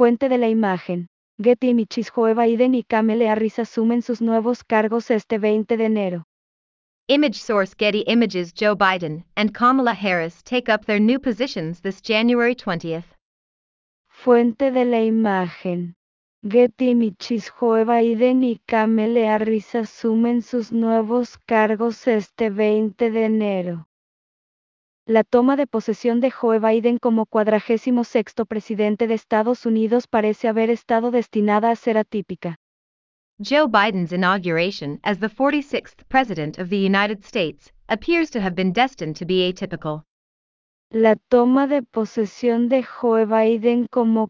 Fuente de la imagen. Getty Images. Joe Biden y Kamala Harris asumen sus nuevos cargos este 20 de enero. Image source Getty Images. Joe Biden and Kamala Harris take up their new positions this January 20th. Fuente de la imagen. Getty Images. Joe Biden y Kamala Harris asumen sus nuevos cargos este 20 de enero. La toma de posesión de Joe Biden como 46º presidente de Estados Unidos parece haber estado destinada a ser atípica. Joe Biden's inauguration as the 46th President of the United States appears to have been destined to be atypical. La toma de posesión de Joe Biden como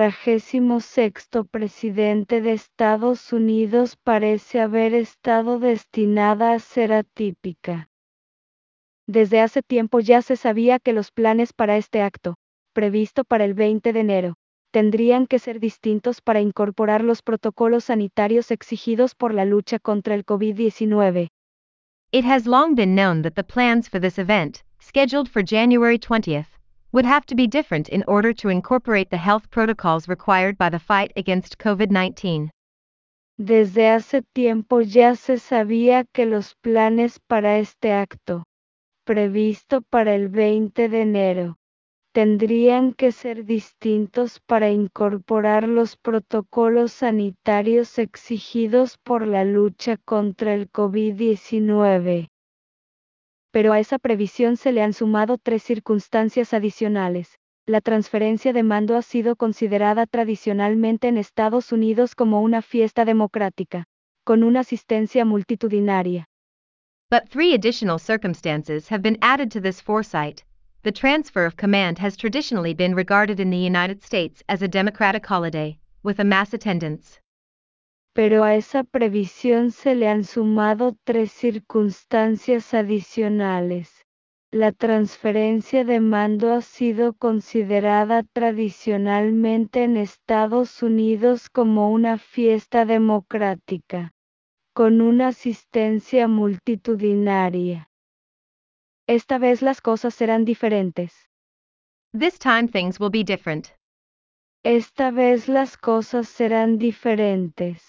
46º presidente de Estados Unidos parece haber estado destinada a ser atípica. Desde hace tiempo ya se sabía que los planes para este acto, previsto para el 20 de enero, tendrían que ser distintos para incorporar los protocolos sanitarios exigidos por la lucha contra el COVID-19. It has long been known that the plans for this event, scheduled for January 20th, would have to be different in order to incorporate the health protocols required by the fight against COVID-19. Desde hace tiempo ya se sabía que los planes para este acto, previsto para el 20 de enero, tendrían que ser distintos para incorporar los protocolos sanitarios exigidos por la lucha contra el COVID-19. Pero a esa previsión se le han sumado 3 circunstancias adicionales. La transferencia de mando ha sido considerada tradicionalmente en Estados Unidos como una fiesta democrática, con una asistencia multitudinaria. But 3 additional circumstances have been added to this foresight. The transfer of command has traditionally been regarded in the United States as a democratic holiday, with a mass attendance. Pero a esa previsión se le han sumado 3 circunstancias adicionales. La transferencia de mando ha sido considerada tradicionalmente en Estados Unidos como una fiesta democrática, con una asistencia multitudinaria. Esta vez las cosas serán diferentes. This time things will be different. Esta vez las cosas serán diferentes.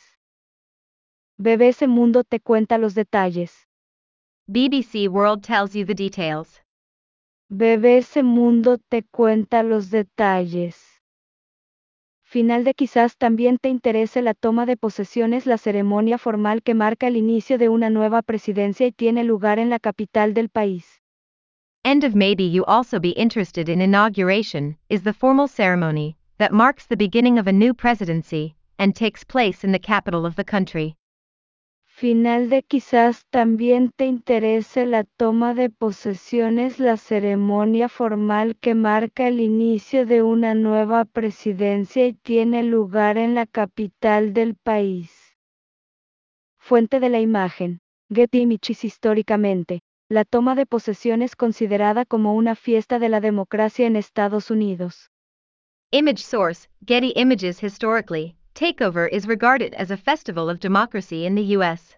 BBC Mundo te cuenta los detalles. BBC World tells you the details. BBC Mundo te cuenta los detalles. Final de quizás también te interese la toma de posesiones, la ceremonia formal que marca el inicio de una nueva presidencia y tiene lugar en la capital del país. End of maybe you also be interested in inauguration, is the formal ceremony that marks the beginning of a new presidency and takes place in the capital of the country. Final de quizás también te interese la toma de posesiones, la ceremonia formal que marca el inicio de una nueva presidencia y tiene lugar en la capital del país. Fuente de la imagen. Getty Images. Históricamente, la toma de posesión es considerada como una fiesta de la democracia en Estados Unidos. Image source, Getty Images. Historically, takeover is regarded as a festival of democracy in the U.S.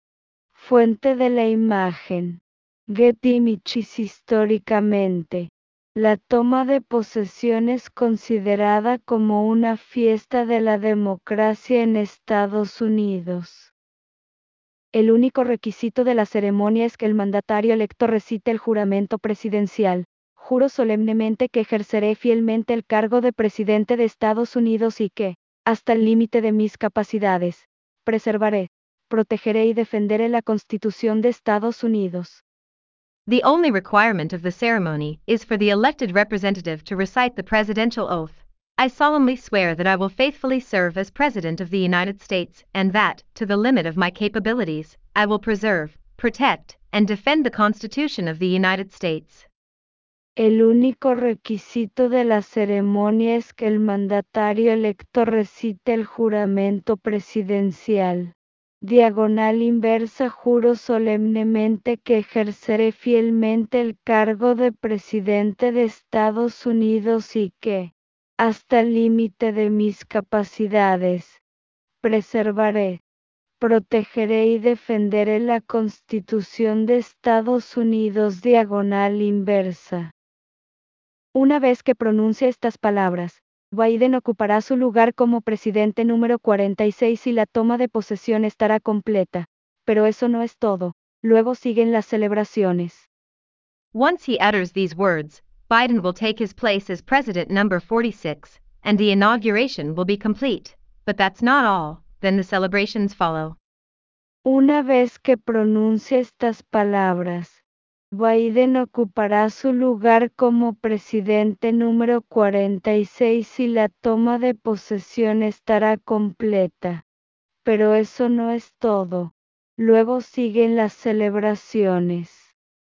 Fuente de la imagen. Getty Images. Históricamente, la toma de posesión es considerada como una fiesta de la democracia en Estados Unidos. El único requisito de la ceremonia es que el mandatario electo recite el juramento presidencial. Juro solemnemente que ejerceré fielmente el cargo de presidente de Estados Unidos y que, hasta el límite de mis capacidades, preservaré, protegeré y defenderé la Constitución de Estados Unidos. The only requirement of the ceremony is for the elected representative to recite the presidential oath. I solemnly swear that I will faithfully serve as President of the United States and that, to the limit of my capabilities, I will preserve, protect, and defend the Constitution of the United States. El único requisito de la ceremonia es que el mandatario electo recite el juramento presidencial. Diagonal inversa. Juro solemnemente que ejerceré fielmente el cargo de presidente de Estados Unidos y que, hasta el límite de mis capacidades, preservaré, protegeré y defenderé la Constitución de Estados Unidos. Diagonal inversa. Una vez que pronuncia estas palabras, Biden ocupará su lugar como presidente número 46 y la toma de posesión estará completa. Pero eso no es todo. Luego siguen las celebraciones. Once he utters these words, Biden will take his place as president number 46, and the inauguration will be complete. But that's not all, then the celebrations follow. Una vez que pronuncia estas palabras, Biden ocupará su lugar como presidente número 46 y la toma de posesión estará completa. Pero eso no es todo. Luego siguen las celebraciones.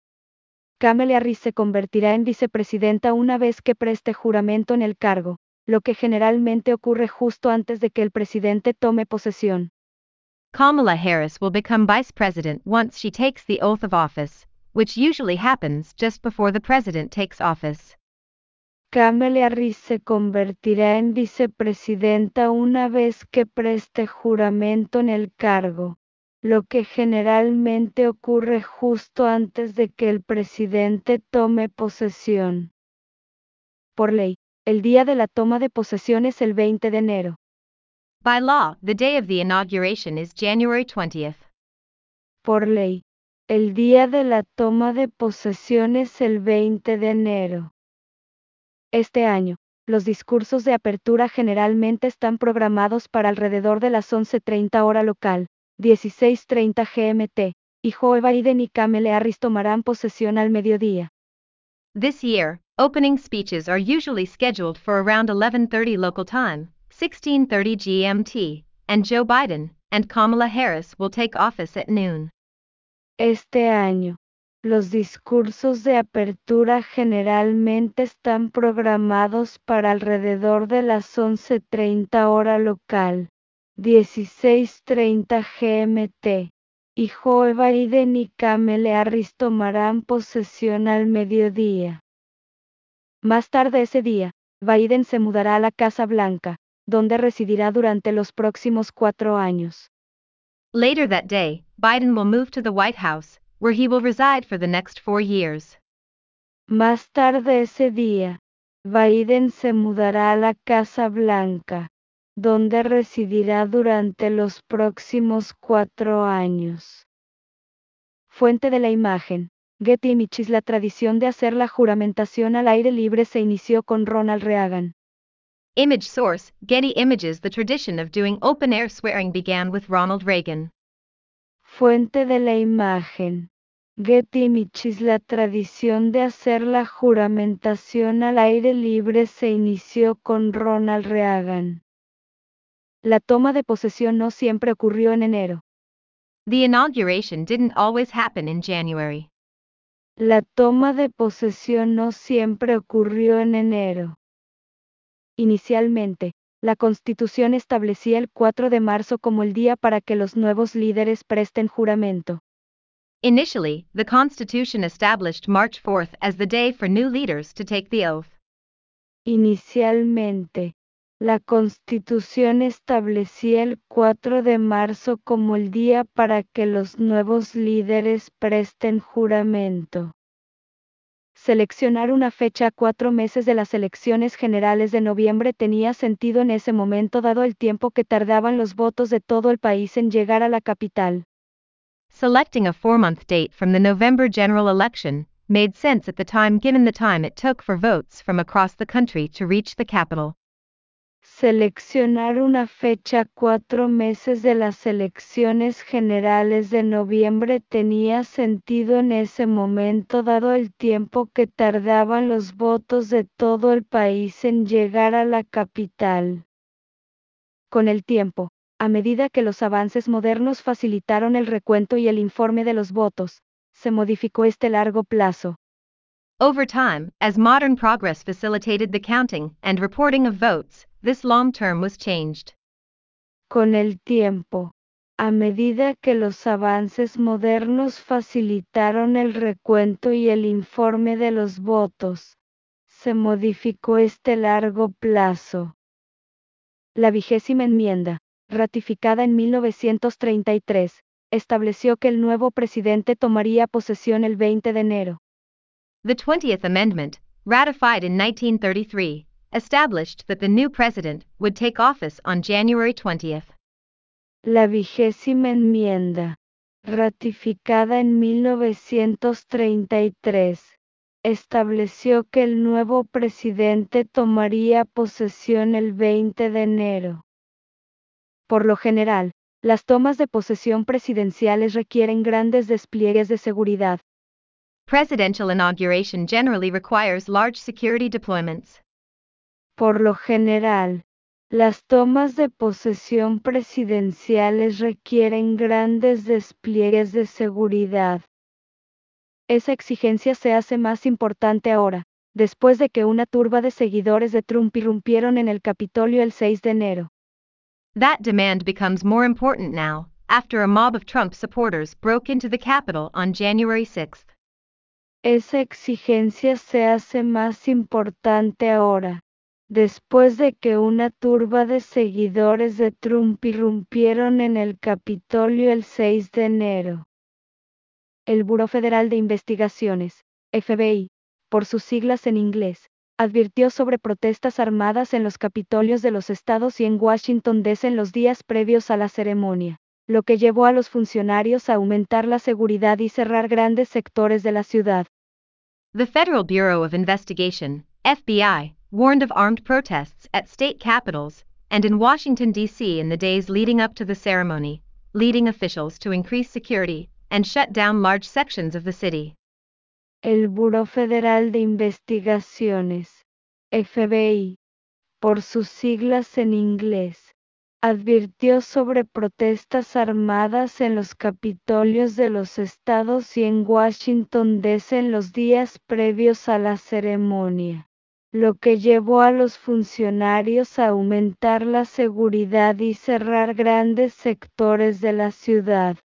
Kamala Harris se convertirá en vicepresidenta una vez que preste juramento en el cargo, lo que generalmente ocurre justo antes de que el presidente tome posesión. Kamala Harris will become vice president once she takes the oath of office, which usually happens just before the president takes office. Kamala Harris se convertirá en vicepresidenta una vez que preste juramento en el cargo, lo que generalmente ocurre justo antes de que el presidente tome posesión. Por ley, el día de la toma de posesión es el 20 de enero. By law, the day of the inauguration is January 20th. Por ley, el día de la toma de posesión es el 20 de enero. Este año, los discursos de apertura generalmente están programados para alrededor de las 11:30 hora local, 16:30 GMT, y Joe Biden y Kamala Harris tomarán posesión al mediodía. This year, opening speeches are usually scheduled for around 11:30 local time, 16:30 GMT, and Joe Biden and Kamala Harris will take office at noon. Este año, los discursos de apertura generalmente están programados para alrededor de las 11:30 hora local, 16:30 GMT, y Joe Biden y Kamala Harris tomarán posesión al mediodía. Más tarde ese día, Biden se mudará a la Casa Blanca, donde residirá durante los próximos 4 años. Later that day, Biden will move to the White House, where he will reside for the next 4 years. Más tarde ese día, Biden se mudará a la Casa Blanca, donde residirá durante los próximos 4 años. Fuente de la imagen. Getty Images. La tradición de hacer la juramentación al aire libre se inició con Ronald Reagan. Image source, Getty Images. The tradition of doing open-air swearing began with Ronald Reagan. Fuente de la imagen. Getty Images. La tradición de hacer la juramentación al aire libre se inició con Ronald Reagan. La toma de posesión no siempre ocurrió en enero. The inauguration didn't always happen in January. La toma de posesión no siempre ocurrió en enero. Inicialmente, la Constitución establecía el 4 de marzo como el día para que los nuevos líderes presten juramento. Initially, the Constitution established March 4th as the day for new leaders to take the oath. Inicialmente, la Constitución establecía el 4 de marzo como el día para que los nuevos líderes presten juramento. Seleccionar una fecha a 4 meses de las elecciones generales de noviembre tenía sentido en ese momento dado el tiempo que tardaban los votos de todo el país en llegar a la capital. Selecting a 4-month date from the November general election made sense at the time given the time it took for votes from across the country to reach the capital. Seleccionar una fecha a 4 meses de las elecciones generales de noviembre tenía sentido en ese momento dado el tiempo que tardaban los votos de todo el país en llegar a la capital. Con el tiempo, a medida que los avances modernos facilitaron el recuento y el informe de los votos, se modificó este largo plazo. Over time, as modern progress facilitated the counting and reporting of votes, this long term was changed. Con el tiempo, a medida que los avances modernos facilitaron el recuento y el informe de los votos, se modificó este largo plazo. La 20ª enmienda, ratificada en 1933, estableció que el nuevo presidente tomaría posesión el 20 de enero. The 20th Amendment, ratified in 1933, established that the new president would take office on January 20th. La 20ª enmienda, ratificada en 1933, estableció que el nuevo presidente tomaría posesión el 20 de enero. Por lo general, las tomas de posesión presidenciales requieren grandes despliegues de seguridad. Presidential inauguration generally requires large security deployments. Por lo general, las tomas de posesión presidenciales requieren grandes despliegues de seguridad. Esa exigencia se hace más importante ahora, después de que una turba de seguidores de Trump irrumpieron en el Capitolio el 6 de enero. That demand becomes more important now, after a mob of Trump supporters broke into the Capitol on January 6th. Esa exigencia se hace más importante ahora, después de que una turba de seguidores de Trump irrumpieron en el Capitolio el 6 de enero. El Buró Federal de Investigaciones, FBI, por sus siglas en inglés, advirtió sobre protestas armadas en los Capitolios de los estados y en Washington D.C. en los días previos a la ceremonia, lo que llevó a los funcionarios a aumentar la seguridad y cerrar grandes sectores de la ciudad. The Federal Bureau of Investigation, FBI, warned of armed protests at state capitals and in Washington, D.C. in the days leading up to the ceremony, leading officials to increase security and shut down large sections of the city. El Buró Federal de Investigaciones, FBI, por sus siglas en inglés, advirtió sobre protestas armadas en los Capitolios de los estados y en Washington D.C. en los días previos a la ceremonia, lo que llevó a los funcionarios a aumentar la seguridad y cerrar grandes sectores de la ciudad.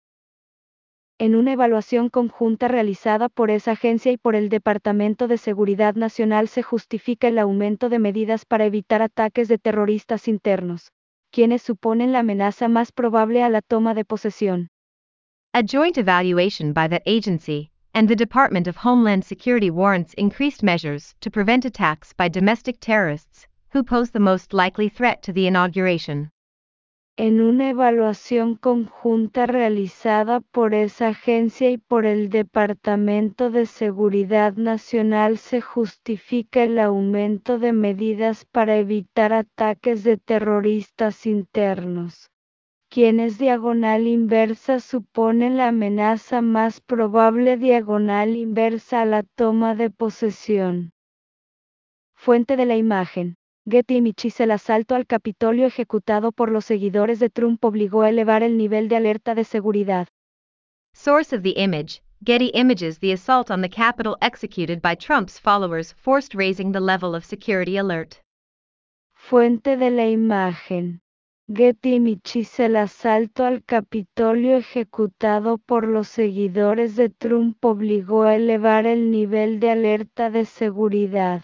En una evaluación conjunta realizada por esa agencia y por el Departamento de Seguridad Nacional se justifica el aumento de medidas para evitar ataques de terroristas internos, quienes suponen la amenaza más probable a la toma de posesión. A joint evaluation by that agency and the Department of Homeland Security warrants increased measures to prevent attacks by domestic terrorists, who pose the most likely threat to the inauguration. En una evaluación conjunta realizada por esa agencia y por el Departamento de Seguridad Nacional se justifica el aumento de medidas para evitar ataques de terroristas internos, quienes diagonal inversa suponen la amenaza más probable diagonal inversa a la toma de posesión. Fuente de la imagen. Getty Images. El asalto al Capitolio ejecutado por los seguidores de Trump obligó a elevar el nivel de alerta de seguridad. Source of the image, Getty Images. The assault on the Capitol executed by Trump's followers forced raising the level of security alert. Fuente de la imagen. Getty Images. El asalto al Capitolio ejecutado por los seguidores de Trump obligó a elevar el nivel de alerta de seguridad.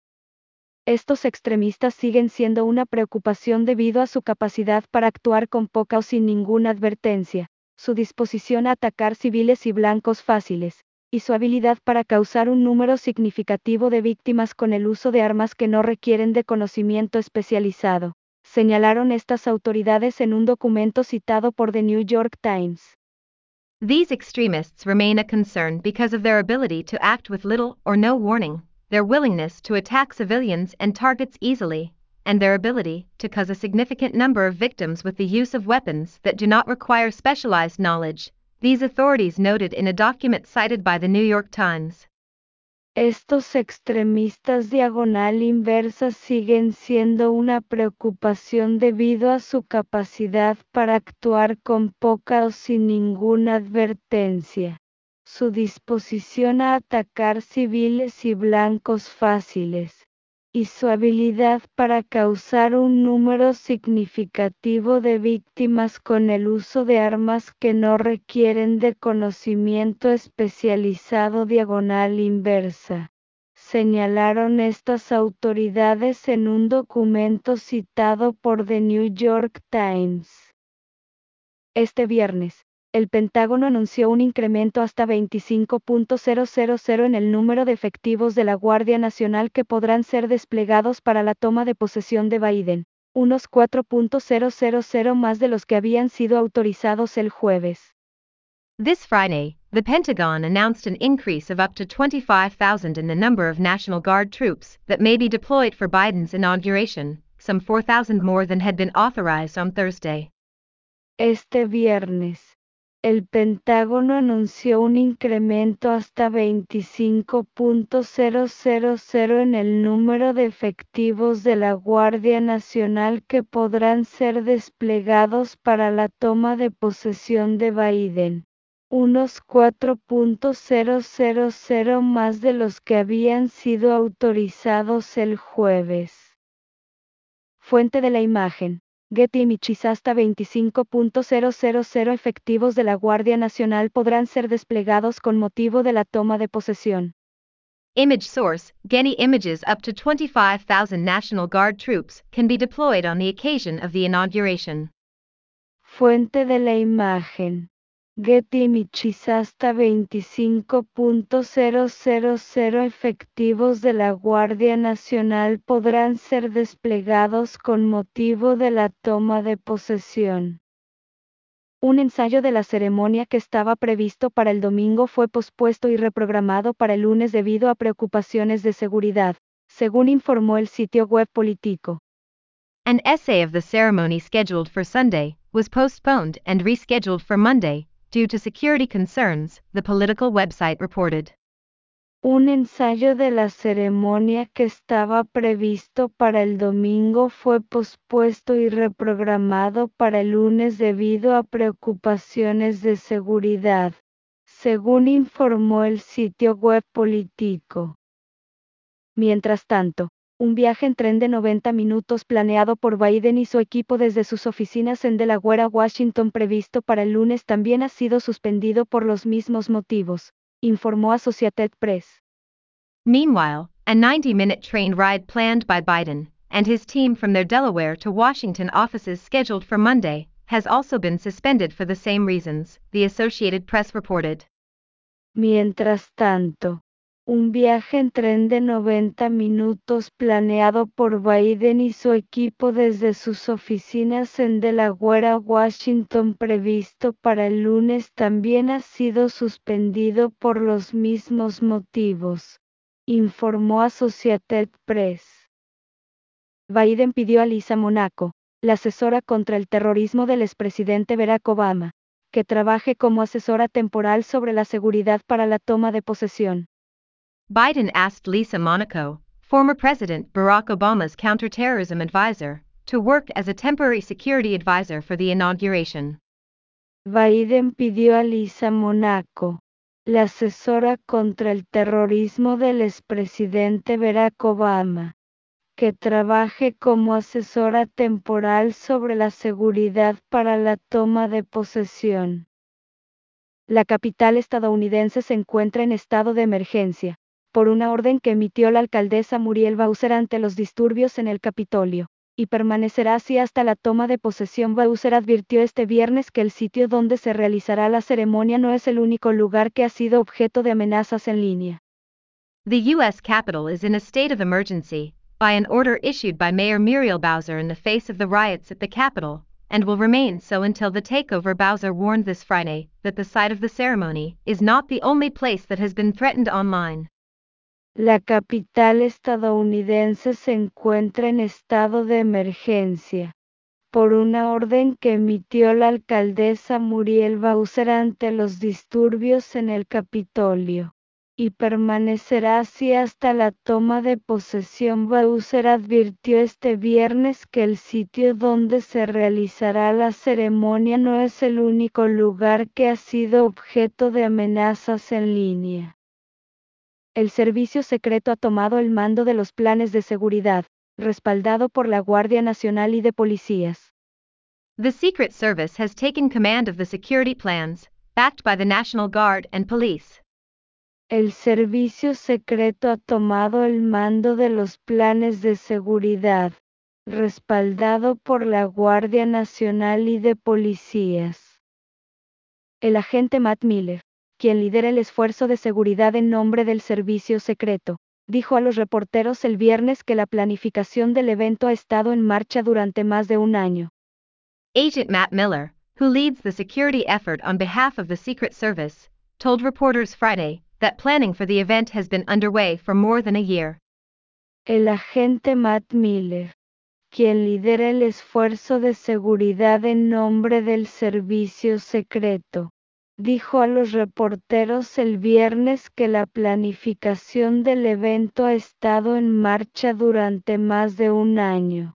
Estos extremistas siguen siendo una preocupación debido a su capacidad para actuar con poca o sin ninguna advertencia, su disposición a atacar civiles y blancos fáciles, y su habilidad para causar un número significativo de víctimas con el uso de armas que no requieren de conocimiento especializado, señalaron estas autoridades en un documento citado por The New York Times. These extremists remain a concern because of their ability to act with little or no warning, their willingness to attack civilians and targets easily, and their ability to cause a significant number of victims with the use of weapons that do not require specialized knowledge, these authorities noted in a document cited by the New York Times. Estos extremistas diagonal inversa siguen siendo una preocupación debido a su capacidad para actuar con poca o sin ninguna advertencia, su disposición a atacar civiles y blancos fáciles, y su habilidad para causar un número significativo de víctimas con el uso de armas que no requieren de conocimiento especializado diagonal inversa, señalaron estas autoridades en un documento citado por The New York Times. Este viernes, el Pentágono anunció un incremento hasta 25.000 en el número de efectivos de la Guardia Nacional que podrán ser desplegados para la toma de posesión de Biden, unos 4.000 más de los que habían sido autorizados el jueves. This Friday, the Pentagon announced an increase of up to 25,000 in the number of National Guard troops that may be deployed for Biden's inauguration, some 4,000 more than had been authorized on Thursday. Este viernes, el Pentágono anunció un incremento hasta 25.000 en el número de efectivos de la Guardia Nacional que podrán ser desplegados para la toma de posesión de Biden, unos 4.000 más de los que habían sido autorizados el jueves. Fuente de la imagen: Getty Images. Hasta 25.000 efectivos de la Guardia Nacional podrán ser desplegados con motivo de la toma de posesión. Image source: Getty Images. Up to 25,000 National Guard troops can be deployed on the occasion of the inauguration. Fuente de la imagen: Getty Images. Hasta 25.000 efectivos de la Guardia Nacional podrán ser desplegados con motivo de la toma de posesión. Un ensayo de la ceremonia que estaba previsto para el domingo fue pospuesto y reprogramado para el lunes debido a preocupaciones de seguridad, según informó el sitio web Politico. An essay of the ceremony scheduled for Sunday was postponed and rescheduled for Monday due to security concerns, the Politico website reported. Un ensayo de la ceremonia que estaba previsto para el domingo fue pospuesto y reprogramado para el lunes debido a preocupaciones de seguridad, según informó el sitio web Politico. Mientras tanto, un viaje en tren de 90 minutos planeado por Biden y su equipo desde sus oficinas en Delaware a Washington previsto para el lunes también ha sido suspendido por los mismos motivos, informó Associated Press. Meanwhile, a 90-minute train ride planned by Biden and his team from their Delaware to Washington offices scheduled for Monday has also been suspended for the same reasons, the Associated Press reported. Mientras tanto, un viaje en tren de 90 minutos planeado por Biden y su equipo desde sus oficinas en Delaware a Washington previsto para el lunes también ha sido suspendido por los mismos motivos, informó Associated Press. Biden pidió a Lisa Monaco, la asesora contra el terrorismo del expresidente Barack Obama, que trabaje como asesora temporal sobre la seguridad para la toma de posesión. Biden asked Lisa Monaco, former President Barack Obama's counterterrorism advisor, to work as a temporary security advisor for the inauguration. Biden pidió a Lisa Monaco, la asesora contra el terrorismo del expresidente Barack Obama, que trabaje como asesora temporal sobre la seguridad para la toma de posesión. La capital estadounidense se encuentra en estado de emergencia, por una orden que emitió la alcaldesa Muriel Bowser ante los disturbios en el Capitolio, y permanecerá así hasta la toma de posesión. Bowser advirtió este viernes que el sitio donde se realizará la ceremonia no es el único lugar que ha sido objeto de amenazas en línea. The U.S. Capitol is in a state of emergency, by an order issued by Mayor Muriel Bowser in the face of the riots at the Capitol, and will remain so until the takeover. Bowser warned this Friday that the site of the ceremony is not the only place that has been threatened online. La capital estadounidense se encuentra en estado de emergencia, por una orden que emitió la alcaldesa Muriel Bowser ante los disturbios en el Capitolio, y permanecerá así hasta la toma de posesión. Bowser advirtió este viernes que el sitio donde se realizará la ceremonia no es el único lugar que ha sido objeto de amenazas en línea. El servicio secreto ha tomado el mando de los planes de seguridad, respaldado por la Guardia Nacional y de policías. The Secret Service has taken command of the security plans, backed by the National Guard and police. El servicio secreto ha tomado el mando de los planes de seguridad, respaldado por la Guardia Nacional y de policías. El agente Matt Miller, quien lidera el esfuerzo de seguridad en nombre del servicio secreto, dijo a los reporteros el viernes que la planificación del evento ha estado en marcha durante más de un año. Agent Matt Miller, who leads the security effort on behalf of the Secret Service, told reporters Friday that planning for the event has been underway for more than a year. El agente Matt Miller, quien lidera el esfuerzo de seguridad en nombre del servicio secreto, dijo a los reporteros el viernes que la planificación del evento ha estado en marcha durante más de un año.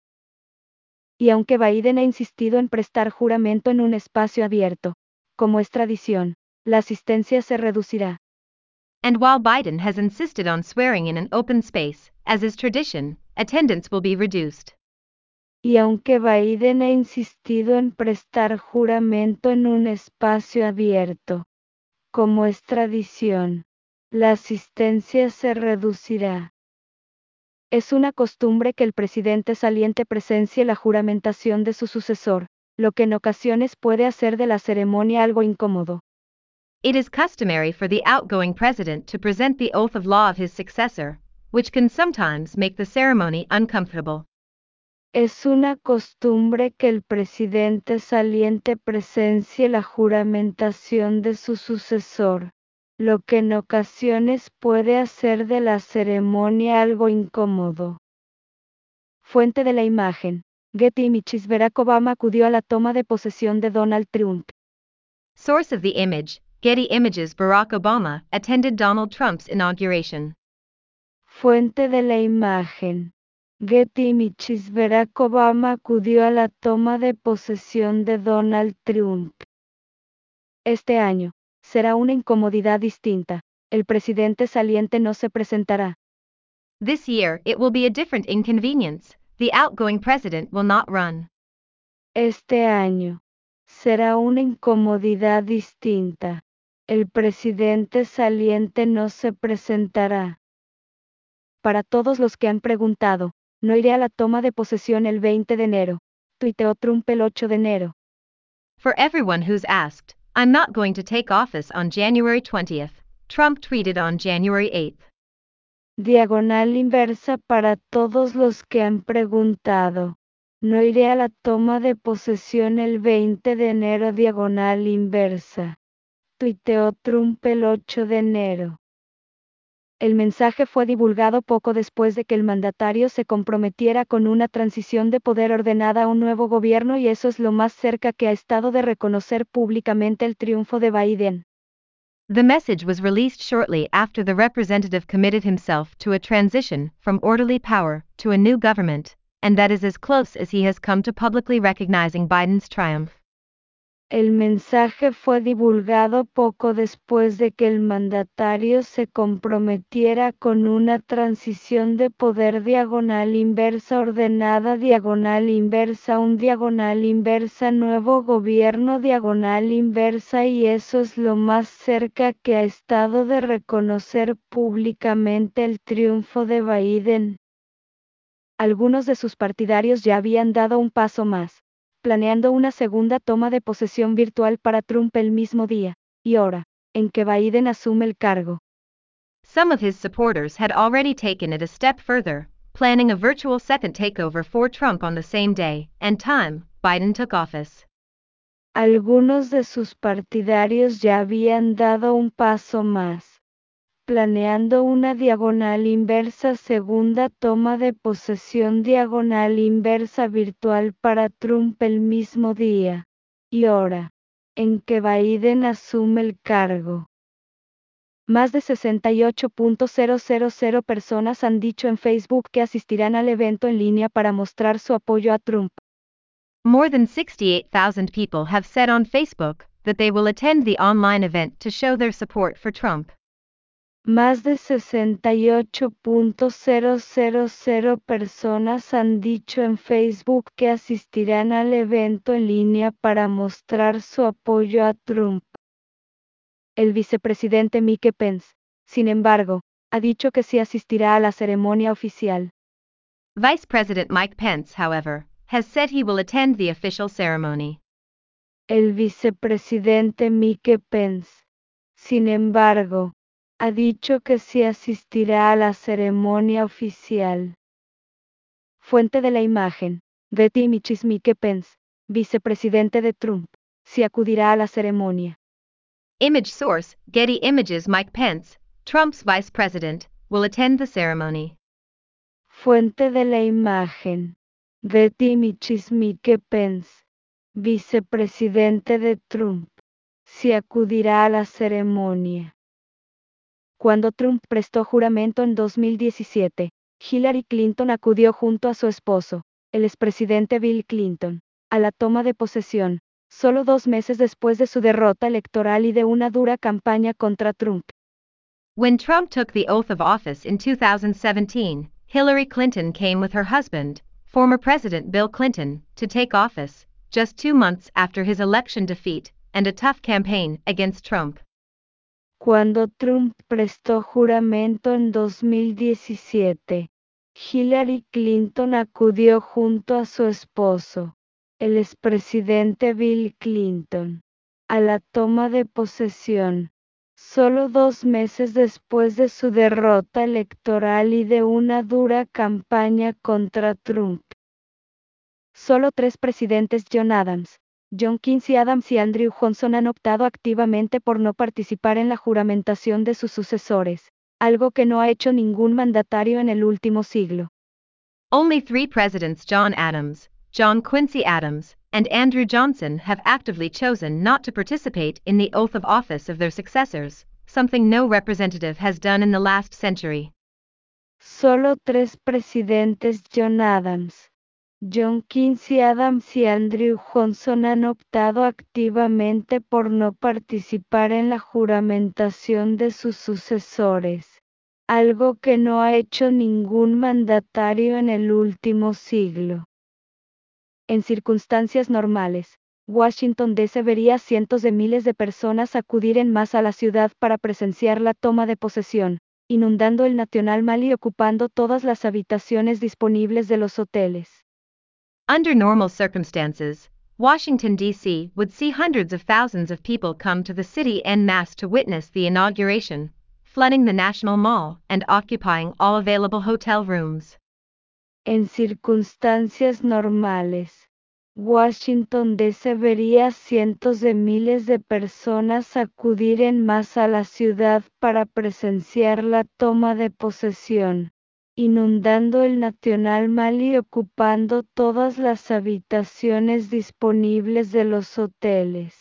Y aunque Biden ha insistido en prestar juramento en un espacio abierto, como es tradición, la asistencia se reducirá. And while Biden has insisted on swearing in an open space, as is tradition, attendance will be reduced. Y aunque Biden ha insistido en prestar juramento en un espacio abierto, como es tradición, la asistencia se reducirá. Es una costumbre que el presidente saliente presencie la juramentación de su sucesor, lo que en ocasiones puede hacer de la ceremonia algo incómodo. It is customary for the outgoing president to present the oath of law of his successor, which can sometimes make the ceremony uncomfortable. Es una costumbre que el presidente saliente presencie la juramentación de su sucesor, lo que en ocasiones puede hacer de la ceremonia algo incómodo. Fuente de la imagen: Getty Images. Barack Obama acudió a la toma de posesión de Donald Trump. Source of the image, Getty Images. Barack Obama attended Donald Trump's inauguration. Fuente de la imagen: Getty Images. Barack Obama acudió a la toma de posesión de Donald Trump. Este año será una incomodidad distinta. El presidente saliente no se presentará. This year it will be a different inconvenience. The outgoing president will not run. Este año será una incomodidad distinta. El presidente saliente no se presentará. Para todos los que han preguntado, no iré a la toma de posesión el 20 de enero, tuiteó Trump el 8 de enero. For everyone who's asked, I'm not going to take office on January 20th, Trump tweeted on January 8th. Diagonal inversa. Para todos los que han preguntado, no iré a la toma de posesión el 20 de enero. Diagonal inversa. Tuiteó Trump el 8 de enero. El mensaje fue divulgado poco después de que el mandatario se comprometiera con una transición de poder ordenada a un nuevo gobierno, y eso es lo más cerca que ha estado de reconocer públicamente el triunfo de Biden. The message was released shortly after the representative committed himself to a transition from orderly power to a new government, and that is as close as he has come to publicly recognizing Biden's triumph. El mensaje fue divulgado poco después de que el mandatario se comprometiera con una transición de poder. Diagonal inversa ordenada. Diagonal inversa un diagonal inversa nuevo gobierno. Diagonal inversa, y eso es lo más cerca que ha estado de reconocer públicamente el triunfo de Biden. Algunos de sus partidarios ya habían dado un paso más, planeando una segunda toma de posesión virtual para Trump el mismo día y hora en que Biden asume el cargo. Some of his supporters had already taken it a step further, planning a virtual second takeover for Trump on the same day and time Biden took office. Algunos de sus partidarios ya habían dado un paso más, planeando una diagonal inversa segunda toma de posesión. Diagonal inversa virtual para Trump el mismo día y hora en que Biden asume el cargo. Más de 68.000 personas han dicho en Facebook que asistirán al evento en línea para mostrar su apoyo a Trump. More than 68,000 people have said on Facebook that they will attend the online event to show their support for Trump. Más de 68.000 personas han dicho en Facebook que asistirán al evento en línea para mostrar su apoyo a Trump. El vicepresidente Mike Pence, sin embargo, ha dicho que sí asistirá a la ceremonia oficial. Vice President Mike Pence, however, has said he will attend the official ceremony. El vicepresidente Mike Pence, sin embargo, ha dicho que sí asistirá a la ceremonia oficial. Fuente de la imagen: Getty Images. Mike Pence, vicepresidente de Trump, sí acudirá a la ceremonia. Image source: Getty Images. Mike Pence, Trump's vice president, will attend the ceremony. Fuente de la imagen: Getty Images. Mike Pence, vicepresidente de Trump, sí acudirá a la ceremonia. Cuando Trump prestó juramento en 2017, Hillary Clinton acudió junto a su esposo, el expresidente Bill Clinton, a la toma de posesión, solo 2 meses después de su derrota electoral y de una dura campaña contra Trump. When Trump took the oath of office in 2017, Hillary Clinton came with her husband, former President Bill Clinton, to take office, just 2 months after his election defeat and a tough campaign against Trump. Cuando Trump prestó juramento en 2017, Hillary Clinton acudió junto a su esposo, el expresidente Bill Clinton, a la toma de posesión, solo 2 meses después de su derrota electoral y de una dura campaña contra Trump. Solo 3 presidentes: John Adams, John Quincy Adams y Andrew Johnson, han optado activamente por no participar en la juramentación de sus sucesores, algo que no ha hecho ningún mandatario en el último siglo. Only 3 presidents, John Adams, John Quincy Adams, and Andrew Johnson, have actively chosen not to participate in the oath of office of their successors, something no representative has done in the last century. Solo 3 presidentes: John Adams, John Quincy Adams y Andrew Johnson, han optado activamente por no participar en la juramentación de sus sucesores, algo que no ha hecho ningún mandatario en el último siglo. En circunstancias normales, Washington DC vería cientos de miles de personas acudir en masa a la ciudad para presenciar la toma de posesión, inundando el National Mall y ocupando todas las habitaciones disponibles de los hoteles. Under normal circumstances, Washington, D.C. would see hundreds of thousands of people come to the city en masse to witness the inauguration, flooding the National Mall and occupying all available hotel rooms. En circunstancias normales, Washington DC vería cientos de miles de personas acudir en masa a la ciudad para presenciar la toma de posesión, inundando el National Mall y ocupando todas las habitaciones disponibles de los hoteles.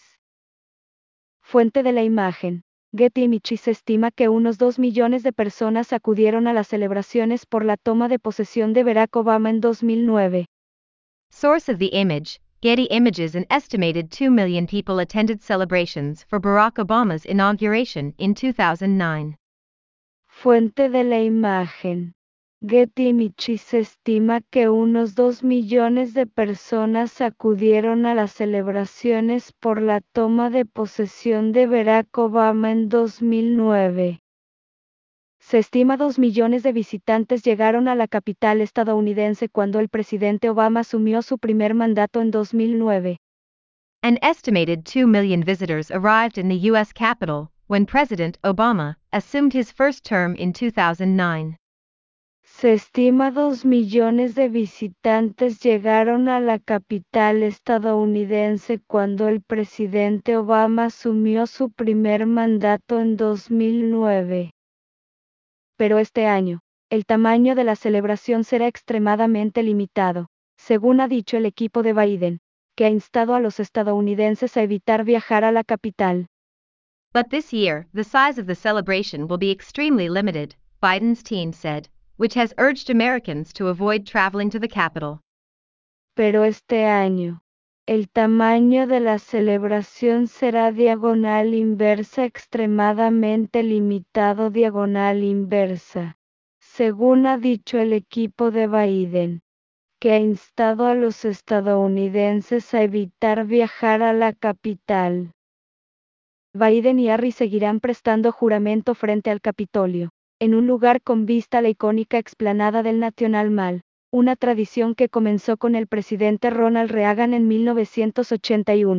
Fuente de la imagen: Getty Images. Se estima que unos 2 millones de personas acudieron a las celebraciones por la toma de posesión de Barack Obama en 2009. Source of the image: Getty Images. An estimated 2 million people attended celebrations for Barack Obama's inauguration in 2009. Fuente de la imagen: Getty Images. Se estima que unos 2 millones de personas acudieron a las celebraciones por la toma de posesión de Barack Obama en 2009. Se estima 2 millones de visitantes llegaron a la capital estadounidense cuando el presidente Obama asumió su primer mandato en 2009. An estimated 2 million visitors arrived in the U.S. Capitol when President Obama assumed his first term in 2009. Se estima 2 millones de visitantes llegaron a la capital estadounidense cuando el presidente Obama asumió su primer mandato en 2009. Pero este año, el tamaño de la celebración será extremadamente limitado, según ha dicho el equipo de Biden, que ha instado a los estadounidenses a evitar viajar a la capital. But this year, the size of the celebration will be extremely limited, Biden's team said, which has urged Americans to avoid traveling to the Capitol. Pero este año, el tamaño de la celebración será diagonal inversa extremadamente limitado diagonal inversa, según ha dicho el equipo de Biden, que ha instado a los estadounidenses a evitar viajar a la capital. Biden y Harris seguirán prestando juramento frente al Capitolio, en un lugar con vista a la icónica explanada del National Mall, una tradición que comenzó con el presidente Ronald Reagan en 1981,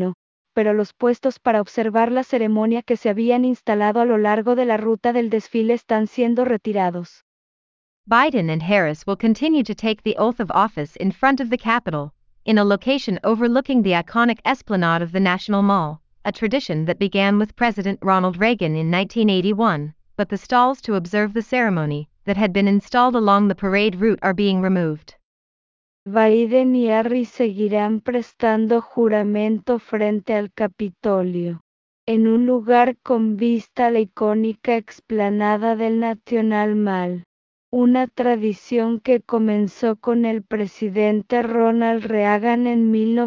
pero los puestos para observar la ceremonia que se habían instalado a lo largo de la ruta del desfile están siendo retirados. Biden and Harris will continue to take the oath of office in front of the Capitol, in a location overlooking the iconic esplanade of the National Mall, a tradition that began with President Ronald Reagan in 1981, but the stalls to observe the ceremony, that had been installed along the parade route, are being removed. Biden y Harris seguirán prestando juramento frente al Capitolio, en un lugar con vista a la icónica explanada del National Mall, una tradición que comenzó con el presidente Ronald Reagan en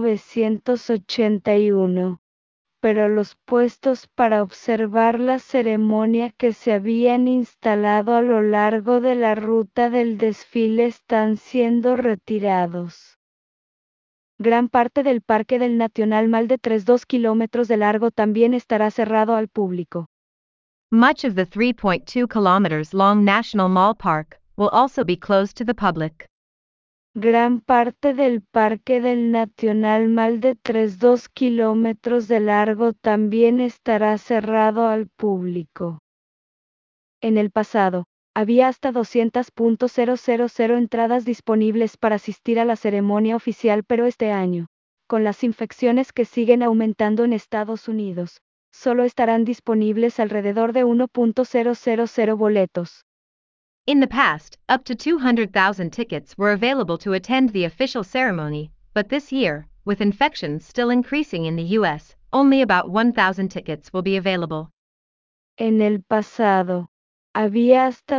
1981. Pero los puestos para observar la ceremonia que se habían instalado a lo largo de la ruta del desfile están siendo retirados. Gran parte del parque del National Mall de 3.2 kilómetros de largo también estará cerrado al público. Much of the 3.2 kilometers long National Mall Park will also be closed to the public. Gran parte del parque del National Mall de 3.2 kilómetros de largo también estará cerrado al público. En el pasado, había hasta 200.000 entradas disponibles para asistir a la ceremonia oficial, pero este año, con las infecciones que siguen aumentando en Estados Unidos, solo estarán disponibles alrededor de 1.000 boletos. In the past, up to 200,000 tickets were available to attend the official ceremony, but this year, with infections still increasing in the US, only about 1,000 tickets will be available. En el pasado, había hasta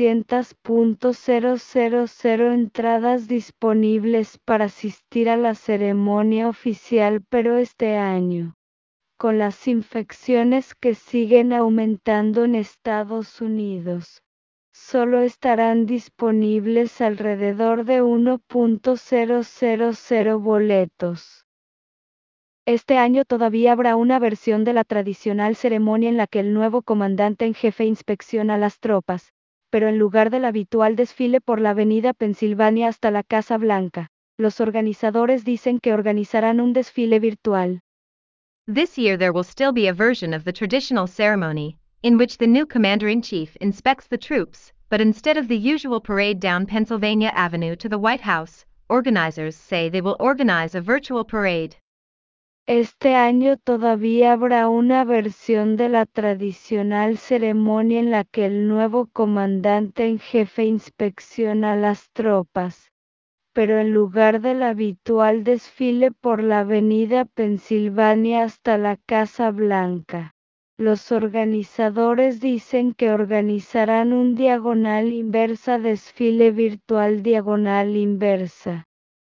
200.000 entradas disponibles para asistir a la ceremonia oficial, pero este año, con las infecciones que siguen aumentando en Estados Unidos, solo estarán disponibles alrededor de 1.000 boletos. Este año todavía habrá una versión de la tradicional ceremonia en la que el nuevo comandante en jefe inspecciona las tropas, pero en lugar del habitual desfile por la avenida Pensilvania hasta la Casa Blanca, los organizadores dicen que organizarán un desfile virtual. This year there will still be a version of the traditional ceremony, in which the new commander-in-chief inspects the troops, but instead of the usual parade down Pennsylvania Avenue to the White House, organizers say they will organize a virtual parade. Este año todavía habrá una versión de la tradicional ceremonia en la que el nuevo comandante en jefe inspecciona las tropas, pero en lugar del habitual desfile por la avenida Pensilvania hasta la Casa Blanca, los organizadores dicen que organizarán un diagonal inversa desfile virtual diagonal inversa.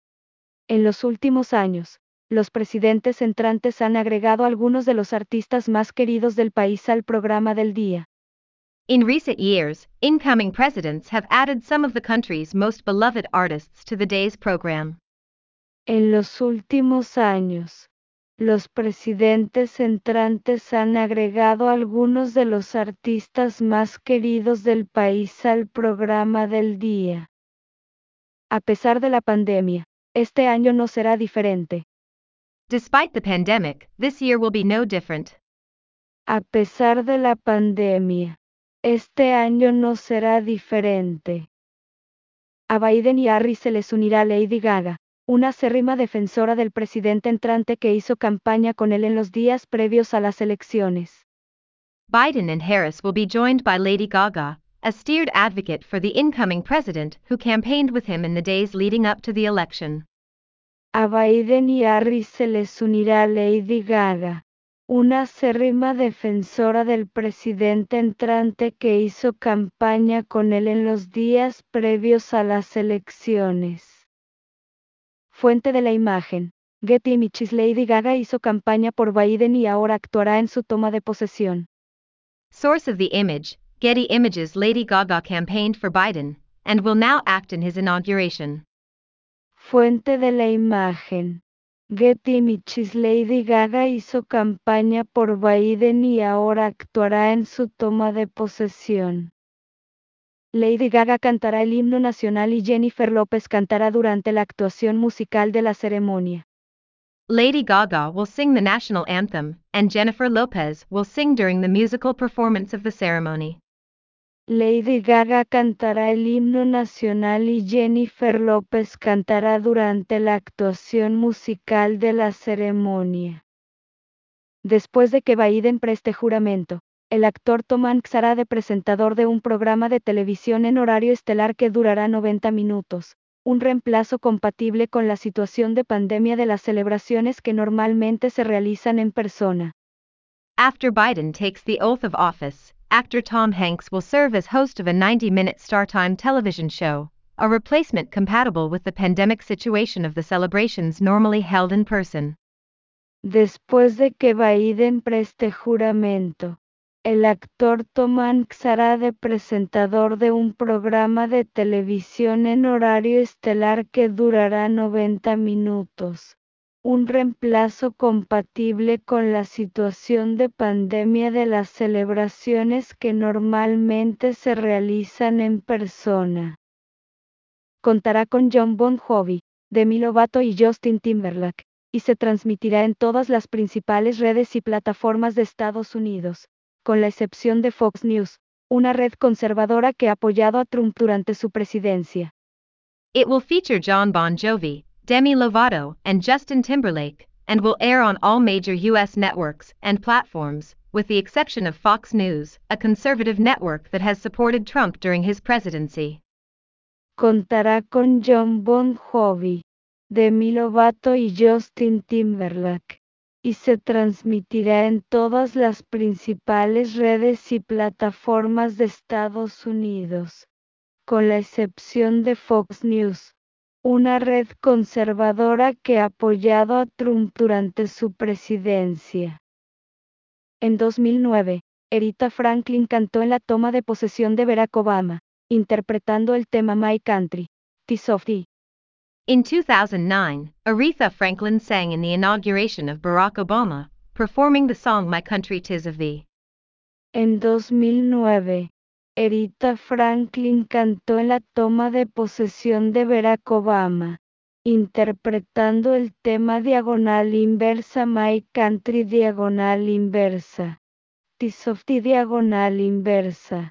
En los últimos años, los presidentes entrantes han agregado algunos de los artistas más queridos del país al programa del día. In recent years, incoming presidents have added some of the country's most beloved artists to the day's program. En los últimos años, los presidentes entrantes han agregado algunos de los artistas más queridos del país al programa del día. A pesar de la pandemia, este año no será diferente. Despite the pandemic, this year will be no different. A pesar de la pandemia, este año no será diferente. A Biden y Harris se les unirá Lady Gaga, una acérrima defensora del presidente entrante que hizo campaña con él en los días previos a las elecciones. Biden and Harris will be joined by Lady Gaga, a steered advocate for the incoming president who campaigned with him in the days leading up to the election. A Biden y Harris se les unirá Lady Gaga, una acérrima defensora del presidente entrante que hizo campaña con él en los días previos a las elecciones. Fuente de la imagen: Getty Images. Lady Gaga hizo campaña por Biden y ahora actuará en su toma de posesión. Source of the image: Getty Images. Lady Gaga campaigned for Biden, and will now act in his inauguration. Fuente de la imagen: Getty Images. Lady Gaga hizo campaña por Biden y ahora actuará en su toma de posesión. Lady Gaga cantará el himno nacional y Jennifer López cantará durante la actuación musical de la ceremonia. Lady Gaga will sing the national anthem, and Jennifer Lopez will sing during the musical performance of the ceremony. Lady Gaga cantará el himno nacional y Jennifer Lopez cantará durante la actuación musical de la ceremonia. Después de que Biden preste juramento, el actor Tom Hanks hará de presentador de un programa de televisión en horario estelar que durará 90 minutos, un reemplazo compatible con la situación de pandemia de las celebraciones que normalmente se realizan en persona. After Biden takes the oath of office, actor Tom Hanks will serve as host of a 90-minute StarTime television show, a replacement compatible with the pandemic situation of the celebrations normally held in person. Después de que Biden preste juramento, el actor Tom Hanks hará de presentador de un programa de televisión en horario estelar que durará 90 minutos, un reemplazo compatible con la situación de pandemia de las celebraciones que normalmente se realizan en persona. Contará con Jon Bon Jovi, Demi Lovato y Justin Timberlake, y se transmitirá en todas las principales redes y plataformas de Estados Unidos, con la excepción de Fox News, una red conservadora que ha apoyado a Trump durante su presidencia. It will feature Jon Bon Jovi, Demi Lovato, and Justin Timberlake, and will air on all major U.S. networks and platforms, with the exception of Fox News, a conservative network that has supported Trump during his presidency. Contará con Jon Bon Jovi, Demi Lovato y Justin Timberlake, y se transmitirá en todas las principales redes y plataformas de Estados Unidos, con la excepción de Fox News, una red conservadora que ha apoyado a Trump durante su presidencia. En 2009, Aretha Franklin cantó en la toma de posesión de Barack Obama, interpretando el tema My Country, 'Tis of Thee. In 2009, Aretha Franklin sang in the inauguration of Barack Obama, performing the song My Country 'Tis of Thee. En 2009, Aretha Franklin cantó en la toma de posesión de Barack Obama, interpretando el tema diagonal inversa My Country diagonal inversa, 'Tis of Thee diagonal inversa.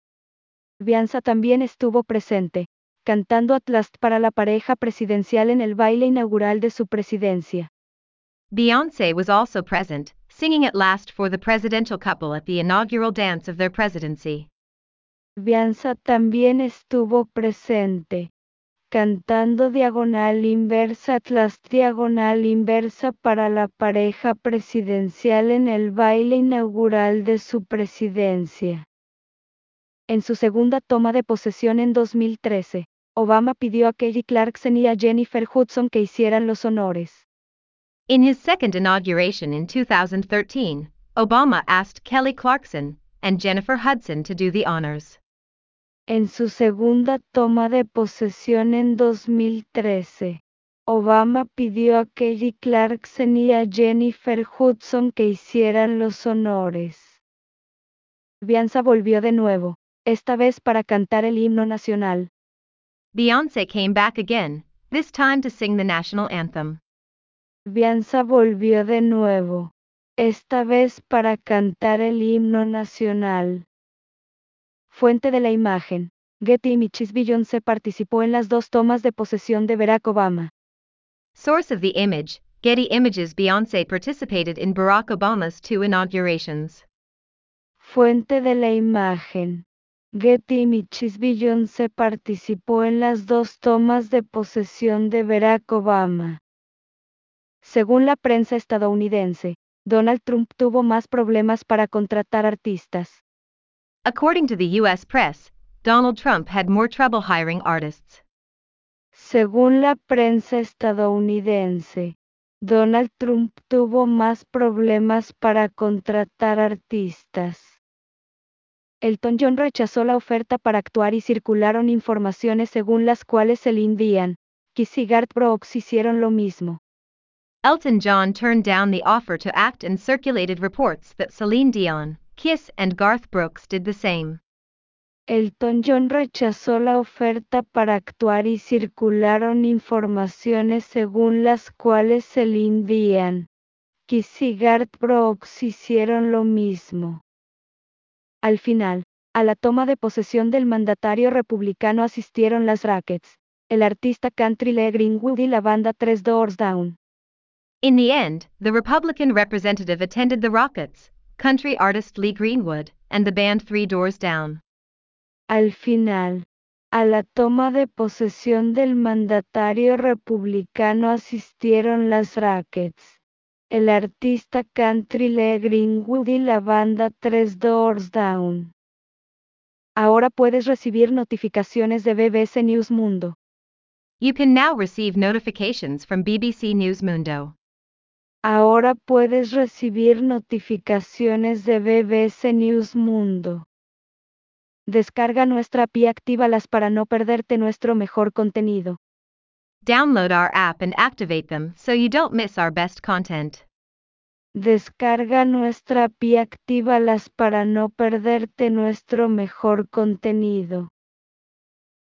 Beyoncé también estuvo presente, cantando At Last para la pareja presidencial en el baile inaugural de su presidencia. Beyoncé was also present, singing At Last for the presidential couple at the inaugural dance of their presidency. Beyoncé también estuvo presente, cantando diagonal inversa At Last diagonal inversa para la pareja presidencial en el baile inaugural de su presidencia. En su segunda toma de posesión en 2013, Obama pidió a Kelly Clarkson y a Jennifer Hudson que hicieran los honores. In his second inauguration in 2013, Obama asked Kelly Clarkson and Jennifer Hudson to do the honors. En su segunda toma de posesión en 2013, Obama pidió a Kelly Clarkson y a Jennifer Hudson que hicieran los honores. Beyoncé volvió de nuevo, esta vez para cantar el himno nacional. Beyoncé came back again, this time to sing the national anthem. Beyoncé volvió de nuevo, esta vez para cantar el himno nacional. Fuente de la imagen, Getty Images. Beyoncé participó en las dos tomas de posesión de Barack Obama. Source of the image, Getty Images. Beyoncé participated in Barack Obama's two inaugurations. Fuente de la imagen, Getty Images. Beyoncé participó en las dos tomas de posesión de Barack Obama. Según la prensa estadounidense, Donald Trump tuvo más problemas para contratar artistas. According to the U.S. press, Donald Trump had more trouble hiring artists. Según la prensa estadounidense, Donald Trump tuvo más problemas para contratar artistas. Elton John rechazó la oferta para actuar y circularon informaciones según las cuales Celine Dion, Kiss y Garth Brooks hicieron lo mismo. Elton John turned down the offer to act and circulated reports that Celine Dion, Kiss and Garth Brooks did the same. Elton John rechazó la oferta para actuar y circularon informaciones según las cuales Celine Dion, Kiss y Garth Brooks hicieron lo mismo. Al final, a la toma de posesión del mandatario republicano asistieron las Rackets, el artista country Lee Greenwood y la banda Tres Doors Down. In the end, the Republican representative attended the Rockets, country artist Lee Greenwood, and the band Three Doors Down. Al final, a la toma de posesión del mandatario republicano asistieron las Rackets, el artista country Lee Greenwood y la banda Tres Doors Down. Ahora puedes recibir notificaciones de BBC News Mundo. You can now receive notifications from BBC News Mundo. Ahora puedes recibir notificaciones de BBC News Mundo. Descarga nuestra app y actívalas para no perderte nuestro mejor contenido. Download our app and activate them so you don't miss our best content. Descarga nuestra app y actívalas para no perderte nuestro mejor contenido.